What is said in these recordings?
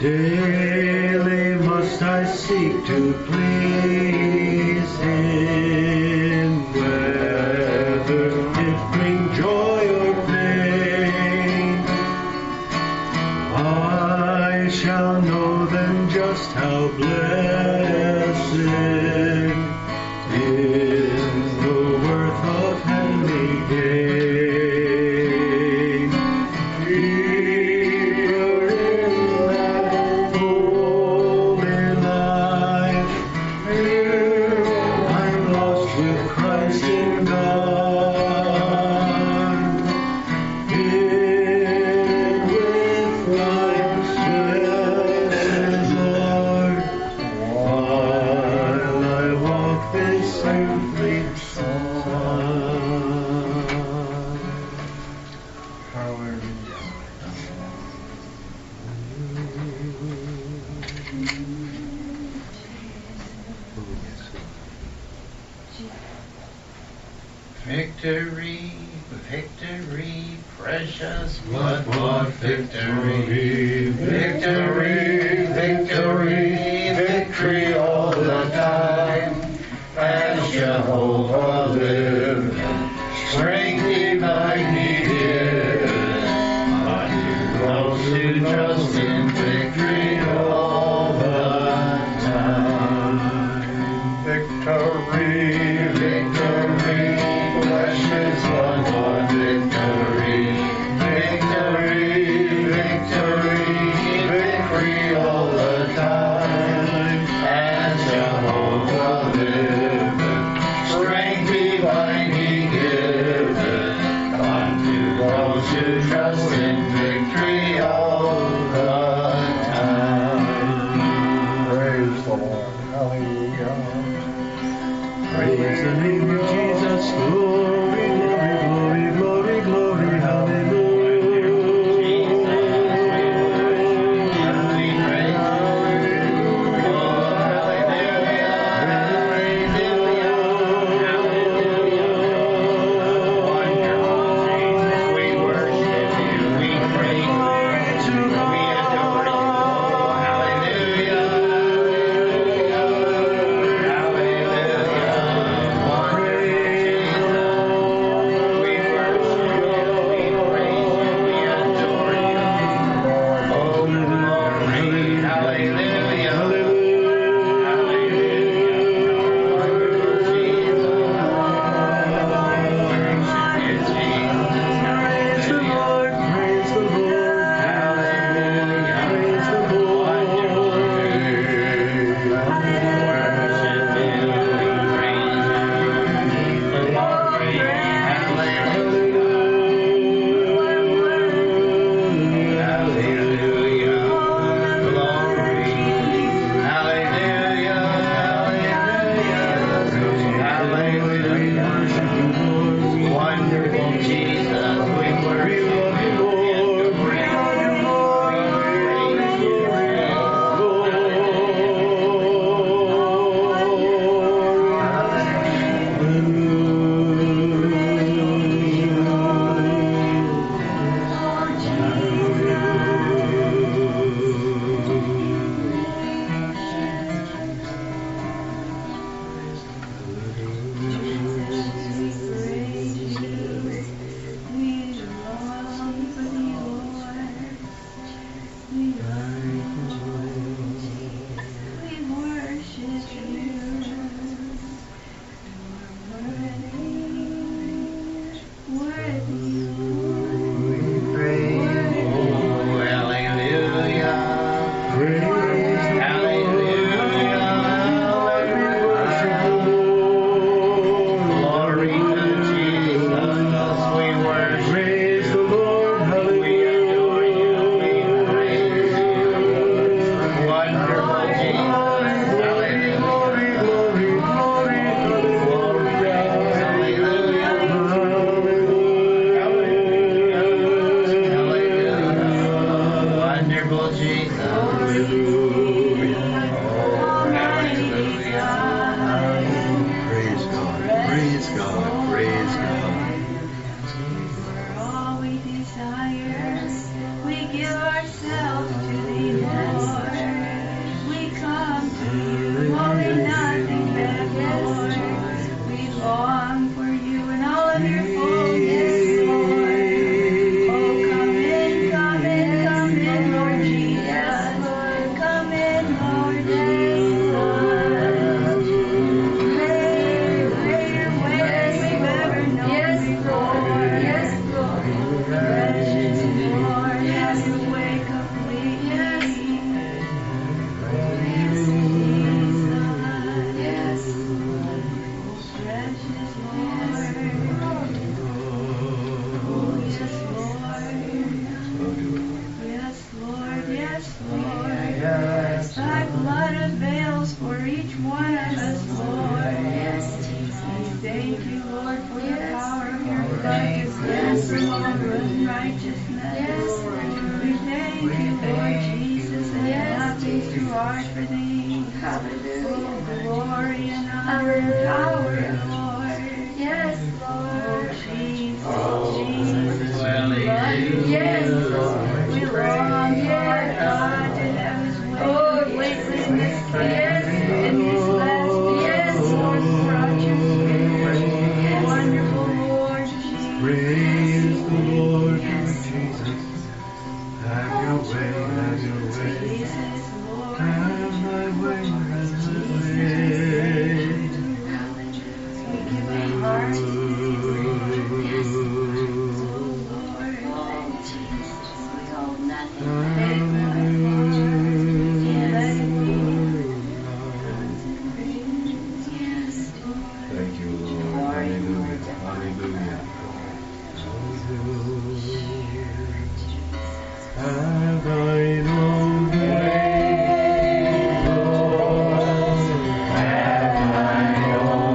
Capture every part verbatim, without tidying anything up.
Daily must I seek to please Him, whether it bring joy or pain. I shall know then just how blessed is the worth of heavenly gain. Deeper in that holy life, here I'm lost with Christ in God. Hid with life's blessed Lord, while I walk this earthly Victory, victory, precious blood bought victory, victory, victory, victory all the time. As Jehovah lives, strength divine needed, unto those who trust in victory all the time. Victory, victory, precious one on victory, victory, victory, victory all the time. As Jehovah liveth, strength divine He giveth, unto those who trust in victory all the time. Praise the Lord. Hallelujah. Praise the name of Jesus. Glory, glory, glory, glory, glory, hallelujah. Desire, we give ourselves to thee, Lord. Yes, Lord. Yes, Thy blood avails for each one of us, Lord. Yes, Jesus. We thank you, Lord, for the Yes. power of your blood to cleanse us all from righteousness. Yes, We thank you, Lord Jesus, that Yes, nothing's too Jesus. hard for thee. Hallelujah. Oh, glory and honor and power, Lord. Yes, Oh, Lord. Jesus, Oh, Jesus. well, We love you, Yes. Jesus. We long for our God to have his way Oh, completely yes. in this camp, Yes. in these last days. Yes. Lord, pour out your spirit. Yes. Wonderful Lord Jesus. Praise the Lord, Jesus. Have your way, have your way. Jesus, Lord. Have thy way, have thy way. We give our hearts to you, Lord. Oh, Jesus. We hold nothing back. Take my heart. Let it be. Yes, Lord. Thank you, Lord. Hallelujah. Hallelujah. Have thine own way, Lord. Have thine own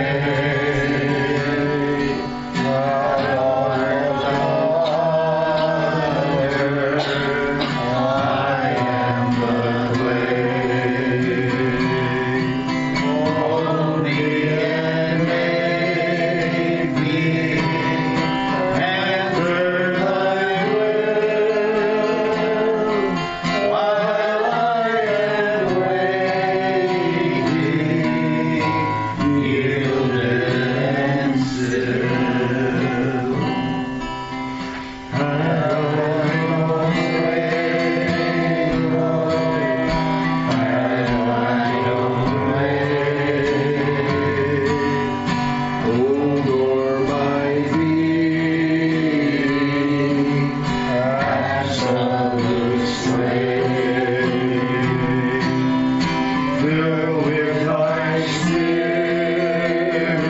way. Thou art the I am the way. Hold me and make me answer thy will while I am waiting, yielded and still. Have thine own way, Lord. Have thine own way. Hold o'er my being, absolute sway. Fill with thy spirit,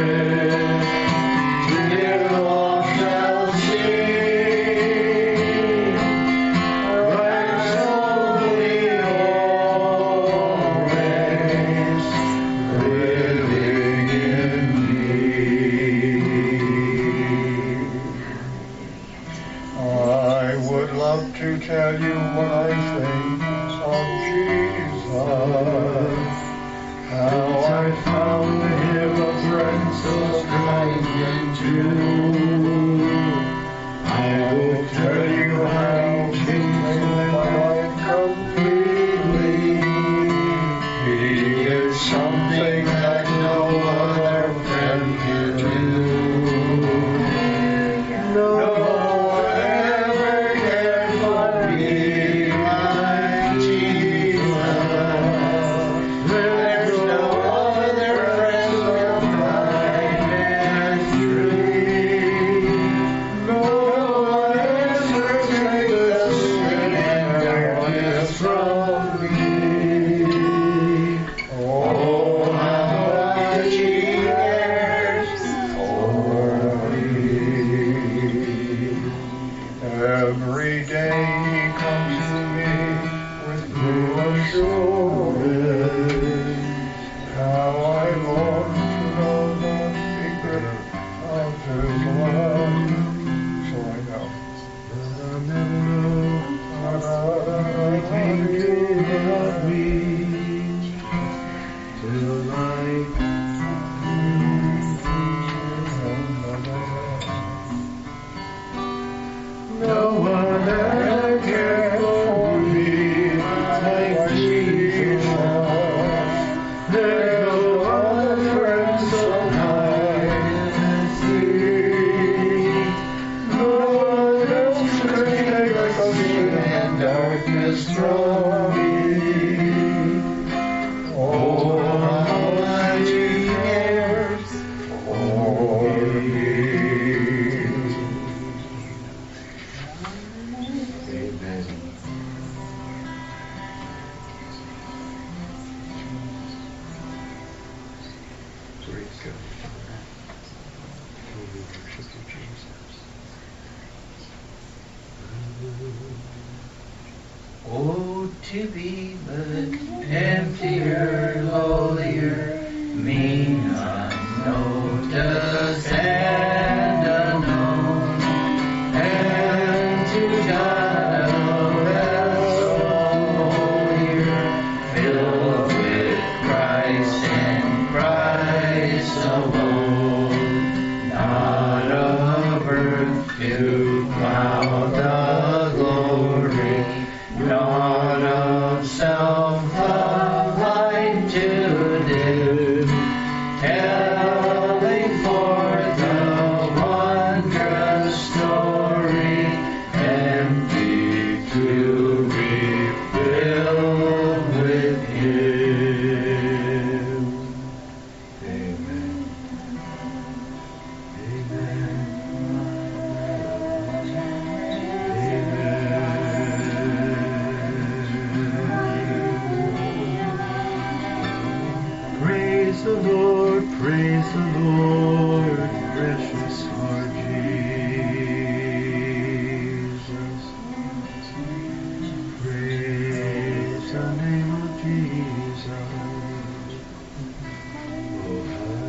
till all shall see Christ only always living in me. I would love to tell you what I think of Jesus, how I found him a friend so kind and true. I will tell you how he changed my life completely. He is something that no other friend can do. No one ever cared for me like Jesus. There's no other friend so kind and true. No one ever takes the sin and darkness from me. Oh, how much he cares for me. Every day he comes to me with new assurance. How I long to know the secret of his love. So I know. I'll never know thinking of me till I no one ever cared for me like Jesus. There's no other friend so kind and sweet. No one else could take the sin and darkness from me. Oh, how much he cares for me. Amen. Praise God. Oh, we worship you, Jesus. Oh, to be but emptier, lowlier, mean, unnoticed, and unknown, and to God a vessel holier, filled with Christ and Christ alone, not of earth to cloud the glory, not of self the light to dim, telling forth the wondrous story, empty to be filled with Him. Amen. Amen. Amen. Praise the Lord, praise the Lord, precious Lord Jesus. Praise the name of Jesus. Oh,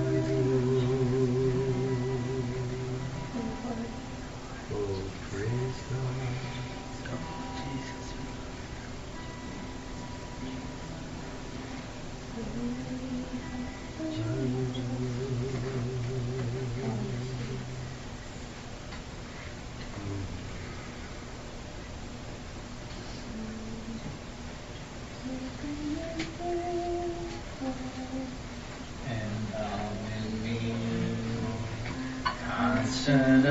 hallelujah. Oh, praise God. And thou in me, constant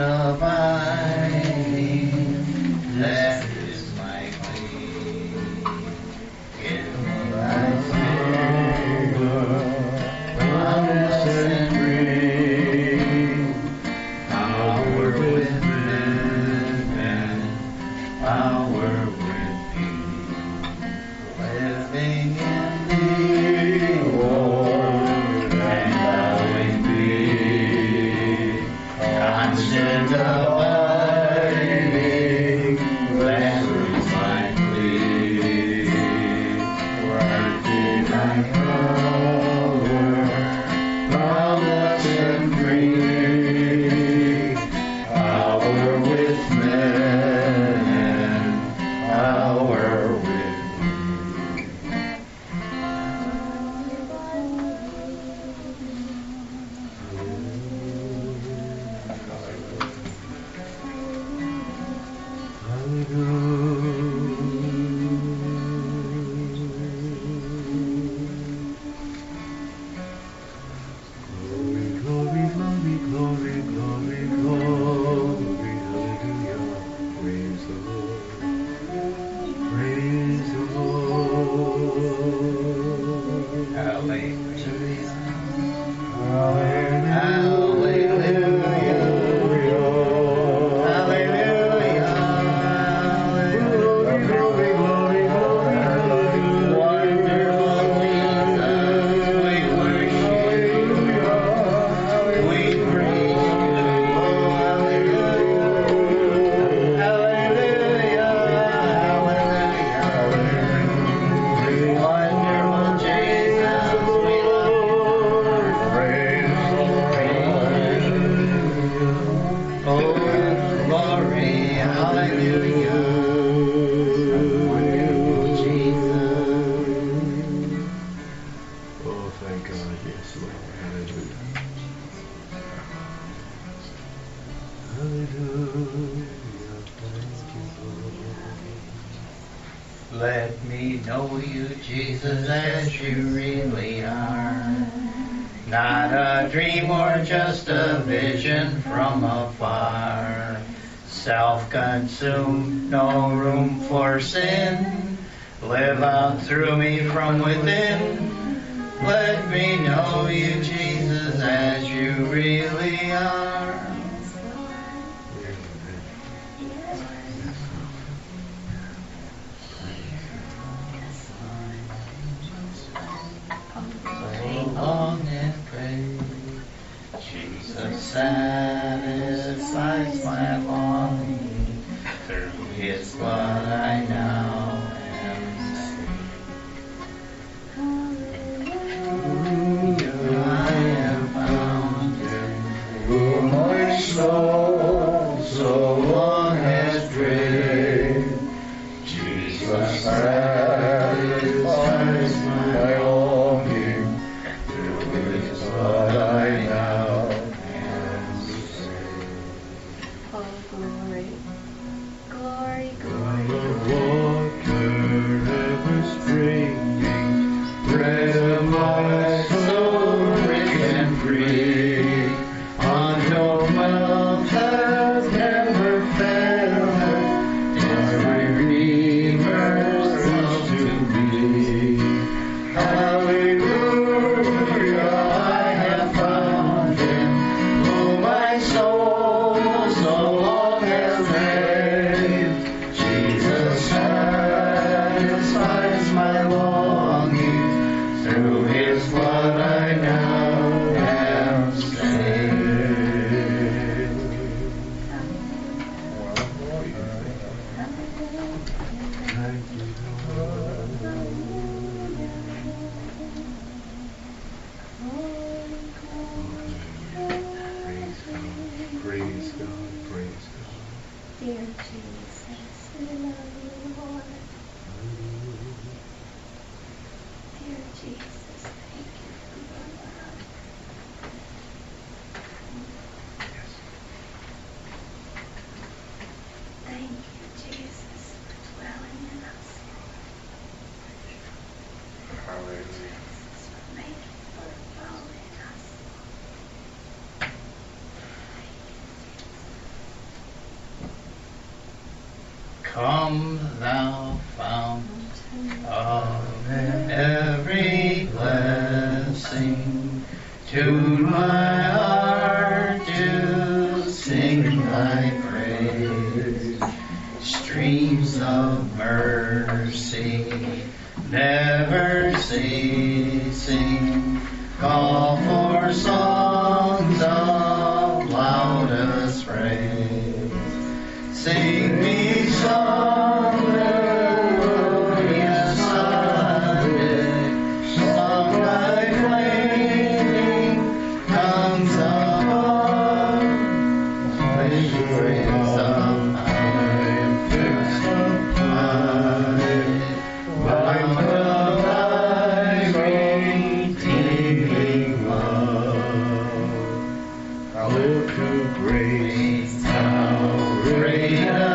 abiding, that is my plea. In thy favor, promise and bring power with men and power with thee, living in thee, Lord, and thou in thee, constant abiding, that is my plea. Working thy power, promise and bring power with men and power with thee. Glory, glory, glory, glory, glory, glory, hallelujah. Praise the Lord. Praise the Lord. Hallelujah. Hallelujah. Glory, glory, glory, glory, Wonderful Jesus, we worship you. We praise you. Hallelujah. Hallelujah. Hallelujah. Wonderful Jesus, we love you. Praise the Lord. Oh, glory. Hallelujah. Wonderful Jesus. Oh, thank God. Yes, Lord. Hallelujah. Hallelujah. Thank you, Lord. Let me know you, Jesus, as you really are. Not a dream or just a vision from afar. Self-consumed, no room for sin. Live out through me from within. Let me know you, Jesus, as you really are. So long and pray, Jesus satisfies my longing. Through His blood I now Come thou fount of every blessing, tune my heart to sing thy praise. Streams of mercy never ceasing, call for songs of loudest praise. Sing me song, melodious Sunday, song by flaming comes above, with praise of high, fixed upon it, bound of thy redeeming love. Oh, to grace, How great a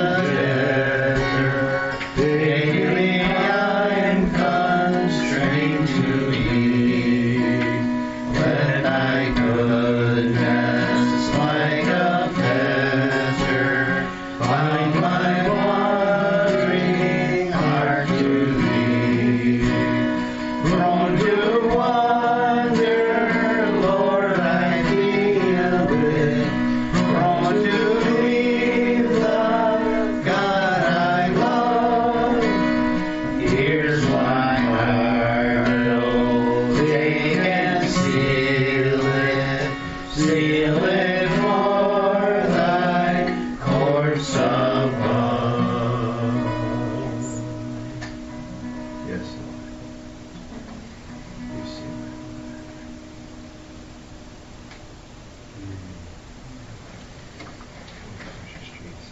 debtor, daily I'm constrained to be. Let thy goodness like a fetter bind my wandering heart to thee. Prone to wander, Lord, I feel it. Prone to leave the God I love. Here's my heart, oh, take and seal it, seal it for thy courts above. yes, Lord. You see my precious Jesus.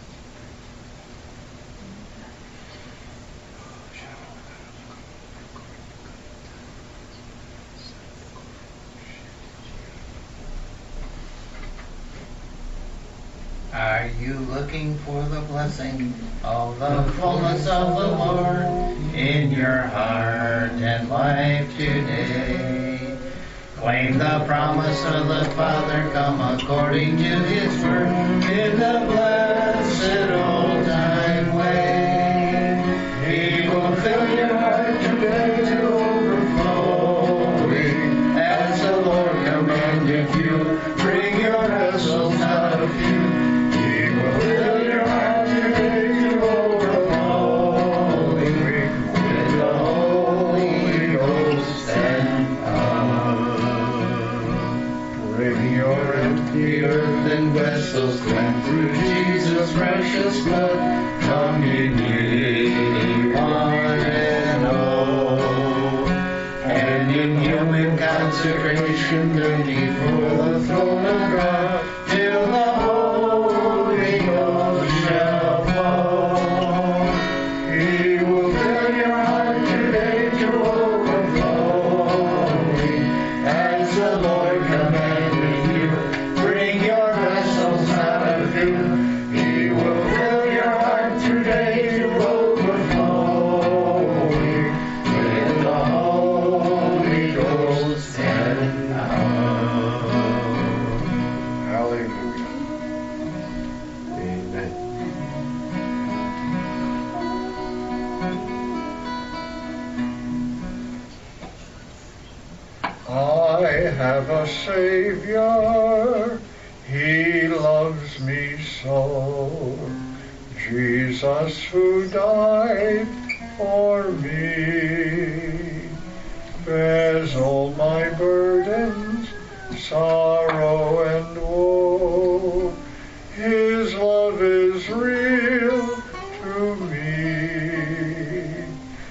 Are you looking for the blessing of the fullness of the Lord in your heart and life today? Claim the promise of the Father, come according to His word in the blessed old time way. He will fill your heart today to overflowing, as the Lord commanded you. Bring your vessels out of you. He will fill your heart today to overflowing with the Holy Ghost and power. Bring your The earthen vessels cleansed through Jesus' precious blood, come in ye one and all. And in human consecration, kneel before the throne of God, till the Holy Ghost shall fall. He will fill your heart today to overflowing, as the Lord commanded you. Bring your vessels out of you. He will fill your heart today to overflowing with the Holy Ghost and power. hallelujah. Amen. I have a Savior, He loves me so. Jesus who died for me, bears all my burdens, sorrow and woe. His love is real to me.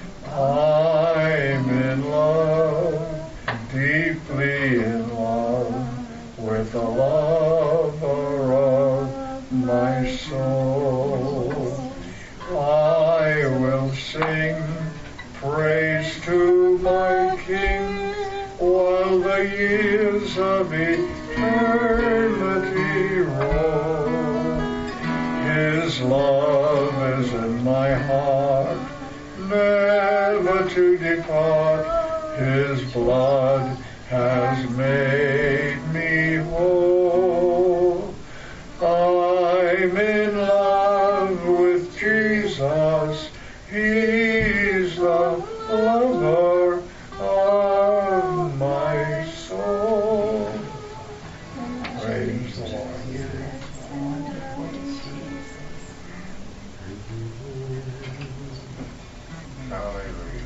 I'm in love, deeply in love, with the lover of my soul. I will sing praise to my King while the years of eternity roll. His love is in my heart, never to depart. His blood has made me whole. I'm in love with Jesus. He's the lover of my soul. Praise the Lord. Hallelujah.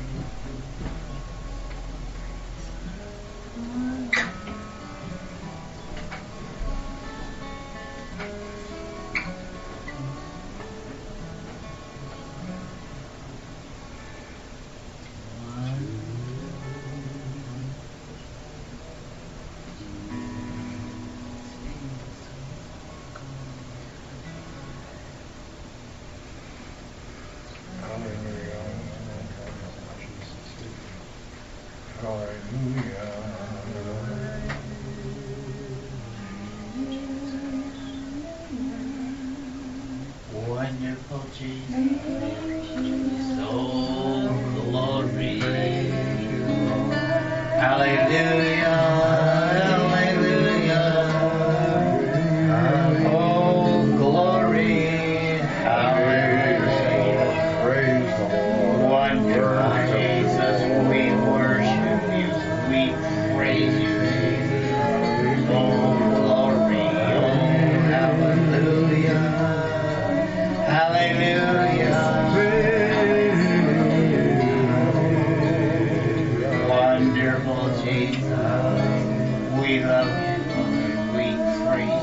Wonderful Jesus, so glory. Hallelujah, hallelujah. Oh, glory, hallelujah. Praise the Lord. Wonderful Jesus, we worship you, we praise you, Jesus. Oh, glory, oh, hallelujah. Hallelujah. Wonderful Jesus. We love you, Lord. We praise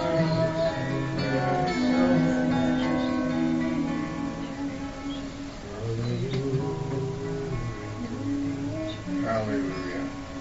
Hallelujah. Hallelujah.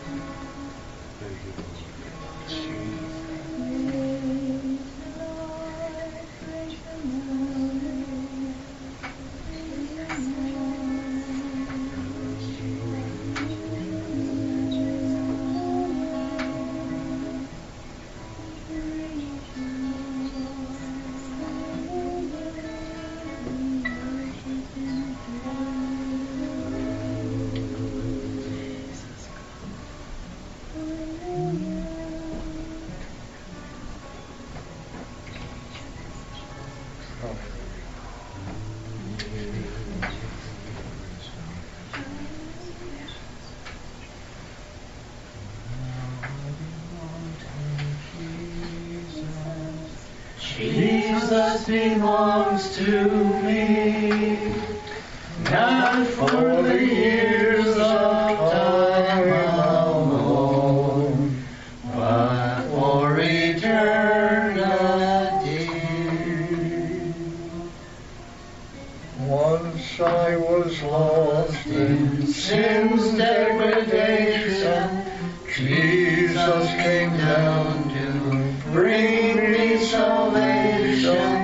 Jesus belongs to me, not for the years of time alone, but for eternity. Once I was lost in Sin's degradation, Jesus came down to bring me salvation.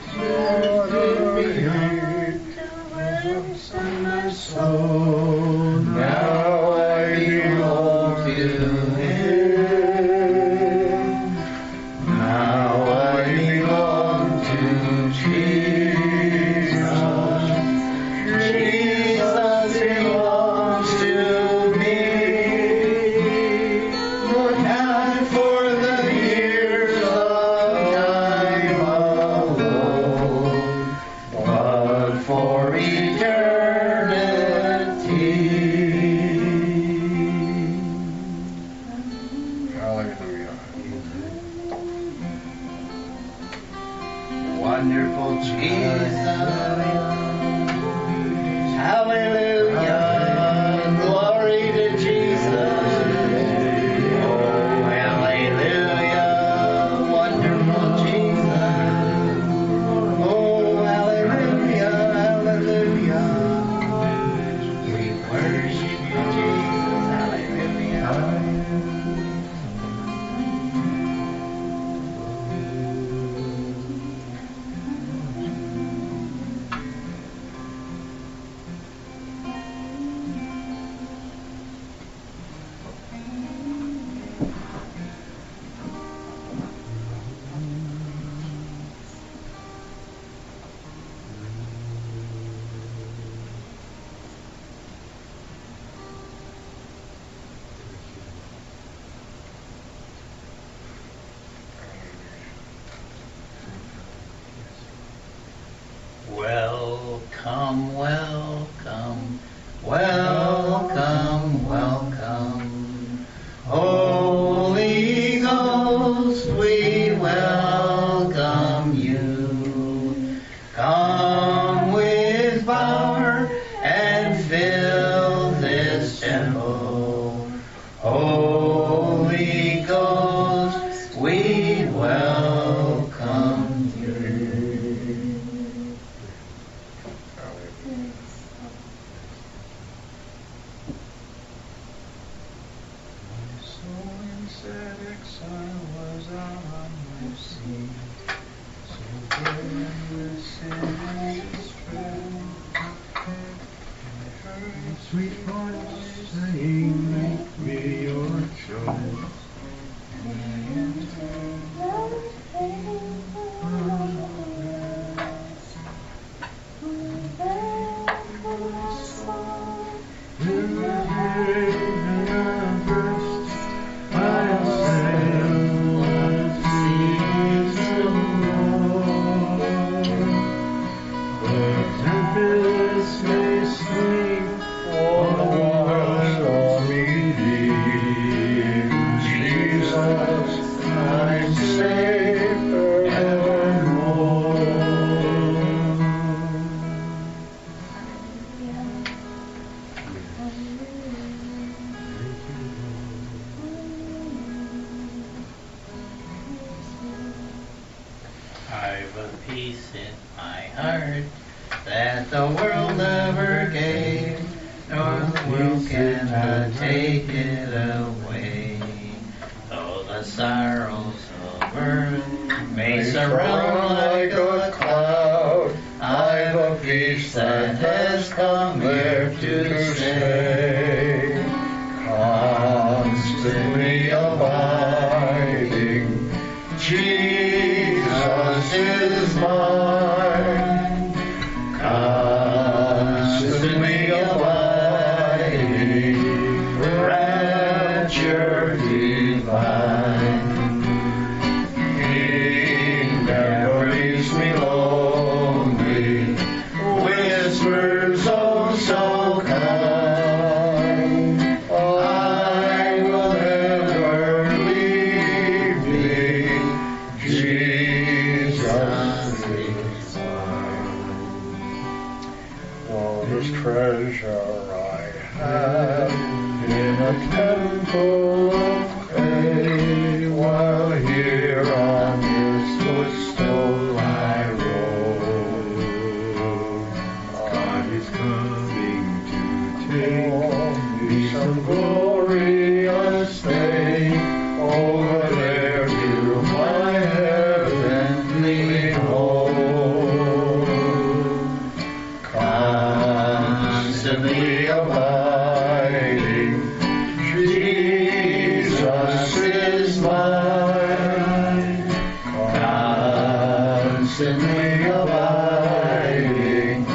My soul, now I belong to Him. Now I belong to Jesus. Jesus belongs to me. welcome, welcome. Holy Ghost, we welcome you. Come with power and fill this temple. Holy Ghost, we welcome you. My soul in sad exile was out on mercy, so burdened with sin and despair. I heard a sweet voice saying, "Make me your choice." And I entered in the haven of rest. I'll sail on the seas of war. The tempest may swing, or the waters may deep. Jesus, I'm safe forevermore. I've a peace in my heart that the world never gave, nor the world cannot take it away. Though the sorrows of earth may surround like a cloud, I've a peace that has come here to stay. Constantly abiding, Jesus is mine. Constantly abiding, rapture divine. He never leaves me lonely, whispers oh so kind. I will never leave thee, Jesus is mine. Oh, this treasure I have in a temple of clay, while here on this footstool I roam. God is coming to take me some glorious day over there to my heavenly home. Constantly abiding, Jesus is mine. Constantly abiding,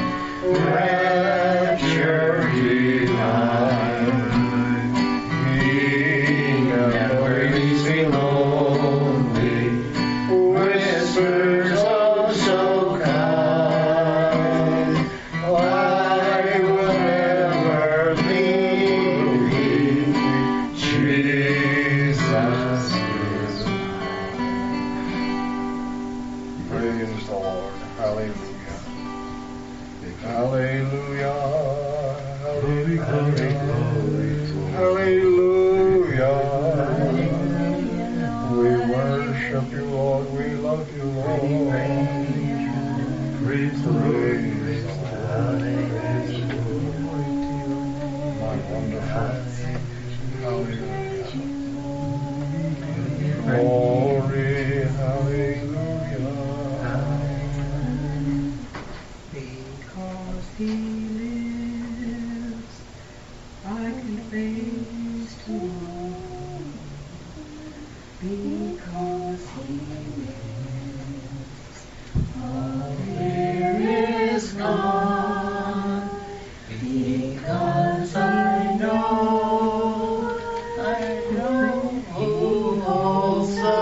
rapture divine. He never leaves me lonely, whispers oh so kind. I will never leave thee, Jesus is mine. Praise the Lord. Hallelujah. Hallelujah. Glory, glory, glory, Hallelujah. We worship you, Lord. We love you, Lord. praise the Lord, Praise praise the the Lord. Lord. My wonderful. Hallelujah. Glory. Hallelujah. Because he lives, I can face tomorrow. Because he lives, all fear is gone. Because I know, I know who holds the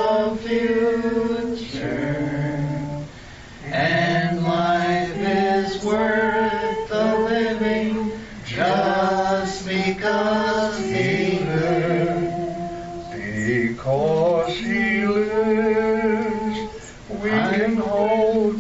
future. And life is worth the living just because because He lives. Because He lives, we can hold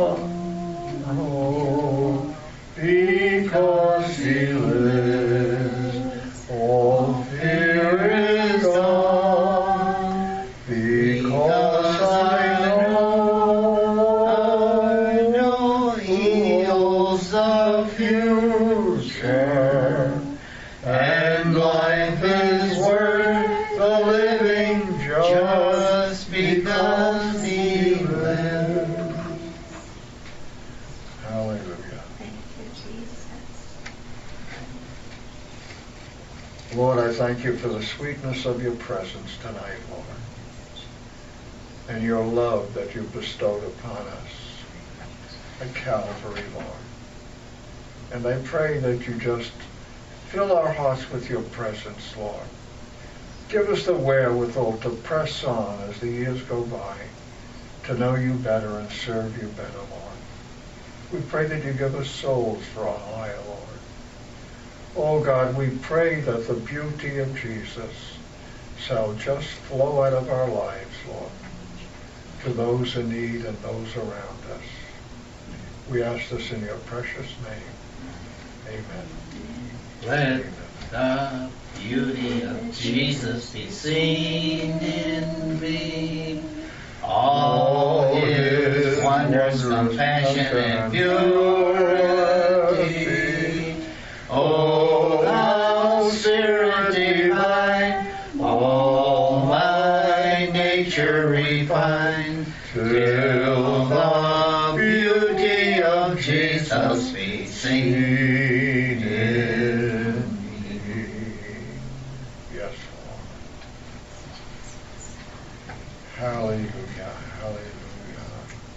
tomorrow. Because He lives, all fear is gone. Because I know, I know He holds the future, and life is worth the living just because He lives. hallelujah. Thank you, Jesus. Lord, I thank you for the sweetness of your presence tonight, Lord, and your love that you bestowed upon us at Calvary, Lord. And I pray that you just fill our hearts with your presence, Lord. Give us the wherewithal to press on as the years go by, to know you better and serve you better, Lord. We pray that you give us souls for a higher, Lord. Oh God, we pray that the beauty of Jesus shall just flow out of our lives, Lord, to those in need and those around us. We ask this in your precious name. Amen. Let the beauty of Jesus be seen in me. All His wondrous compassion and purity. Oh, how Spirit divine, all my nature refine, till the beauty of Jesus be seen in me. Yes, Lord. Hallelujah. Hallelujah.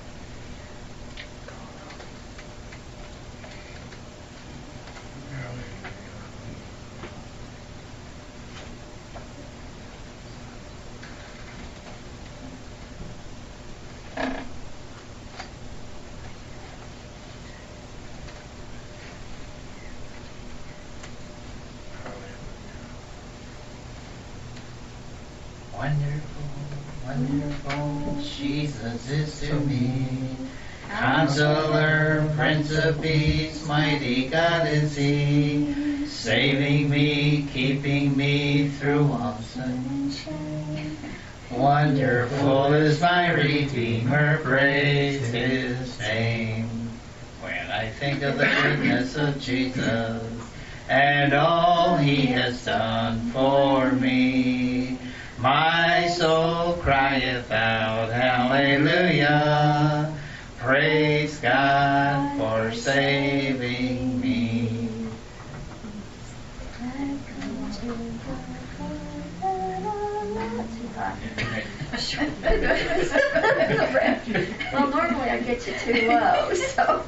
Wonderful, wonderful, Jesus is to me. Counselor, Prince of Peace, mighty God is He, saving me, keeping me through all sunshine. Wonderful is my Redeemer, praise His name. When I think of the goodness of Jesus and all He has done for me, my soul crieth out, hallelujah. Praise God for saving me. Well, normally I get you too low, so.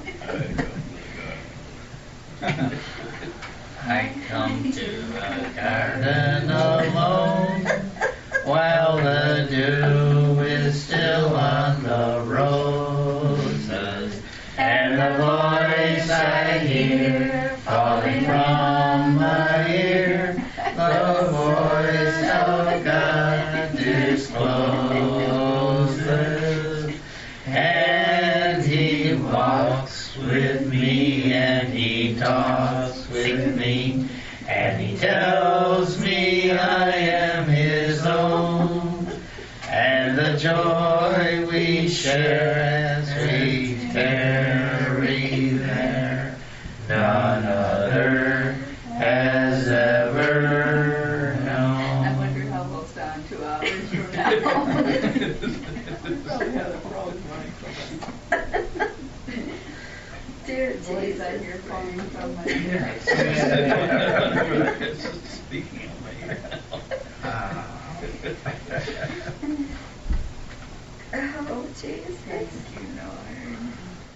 I come to a garden alone while the dew is still on the roses, and the voice I hear falling from my ear, the voice of God discloses, and He walks with me and He talks with me, and He tells me I am His own, and the joy we share as we tarry there, none other has ever I known. wonder how we'll sound two hours from now. Probably have the frogs running from Dear the voice I Jesus. hear calling from my ear. Speaking of my ear. Ah. Oh, Jesus. Thank you, Lord.